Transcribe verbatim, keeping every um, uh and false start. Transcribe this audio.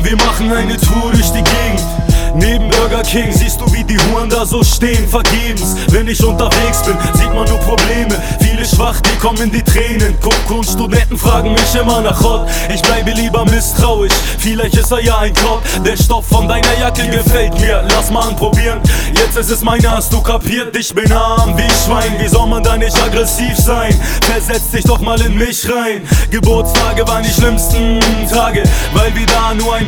wir machen eine Tour durch die Gegend. Neben Burger King siehst du, wie die Huren da so stehen, vergebens. Wenn ich unterwegs bin, sieht man nur Probleme. Viele schwach, die kommen in die Tränen. Coco und Studenten fragen mich immer nach Gott. Ich bleibe lieber misstrauisch, vielleicht ist er ja ein Gott. Der Stoff von deiner Jacke gefällt mir, lass mal anprobieren. Jetzt ist es meiner, hast du kapiert? Ich bin arm wie Schwein, wie soll man da nicht aggressiv sein? Versetz dich doch mal in mich rein. Geburtstage waren die schlimmsten Tage, weil wir da nur ein